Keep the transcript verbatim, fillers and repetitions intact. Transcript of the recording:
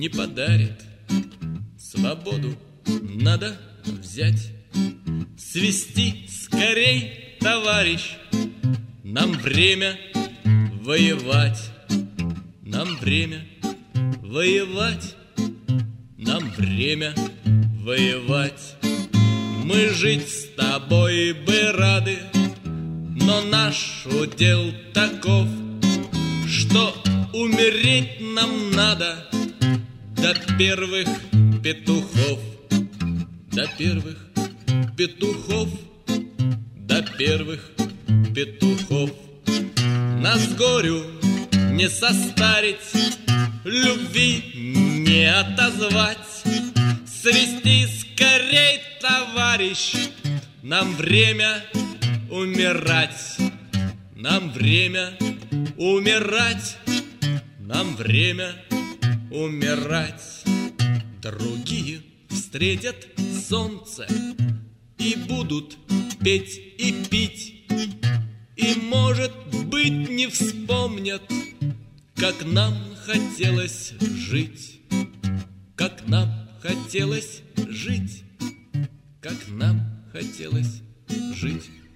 не подарит. Свободу надо взять, свести скорей, товарищ. Нам время воевать, нам время воевать, нам время воевать. Мы жить с тобой бы рады, но наш удел таков, что умереть нам надо до первых петухов, до первых петухов, до первых петухов. Нас горю не состарить, любви не отозвать. Свести скорей, товарищ, нам время умирать, нам время умирать, нам время умирать. Другие встретят солнце и будут петь и пить, и, может быть, не вспомнят, как нам хотелось жить, как нам хотелось жить, как нам хотелось жить.